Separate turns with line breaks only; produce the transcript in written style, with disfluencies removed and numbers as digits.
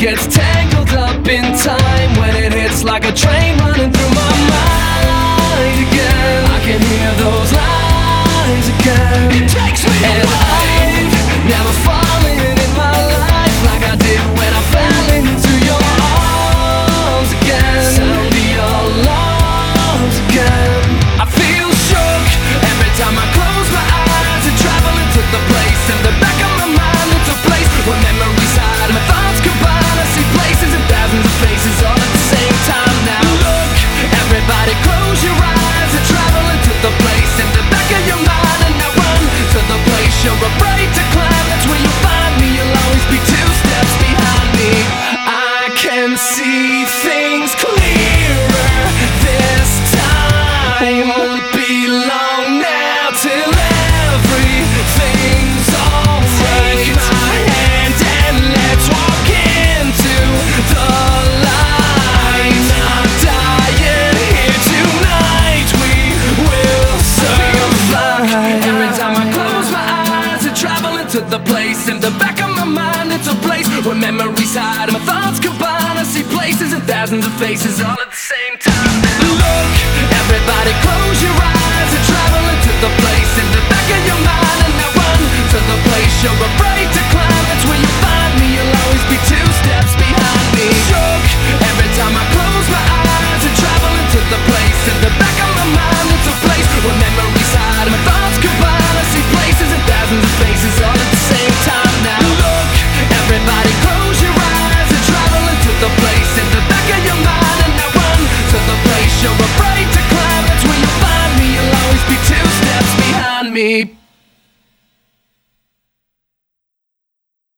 gets tangled up in time when it hits like a train running through my mind again. I can hear those lies again. It takes me and away. I've never fallen in my life like I did when I fell into your arms again. Sound the alarms again. I feel shook every time I close my eyes and travel into the place in the back of my mind. It's a place where memories hide, my thoughts combine. I see places and thousands of faces all at the same time. Now look, everybody close your eyes and travel into the place in the back of your mind. And now run to the place you're afraid to climb. That's where you'll find me, you'll always be 2 steps behind me. I can see things clearer this time. Won't be long now till everything's alright. Take my hand and let's walk into the light. Not dying here tonight, we will survive. Every time I close my eyes and travel into the place in the back of my mind. It's a place where memories hide, my thoughts combine. I see places and thousands of faces all at the same time. Look, everybody close your eyes and travel into the place in the back of your mind. And now run to the place you're afraid to climb. That's where you'll find me, you'll always be 2 steps behind me. Shook every time I close my eyes and travel into the place in the back of my mind. It's a place where memories hide, my thoughts combine. I see places and thousands of faces all at the same time. Now look, everybody close your eyes and travel into the place in the back of your mind. And now run to the place you're afraid to climb. That's where you'll find me, you'll always be 2 steps behind me.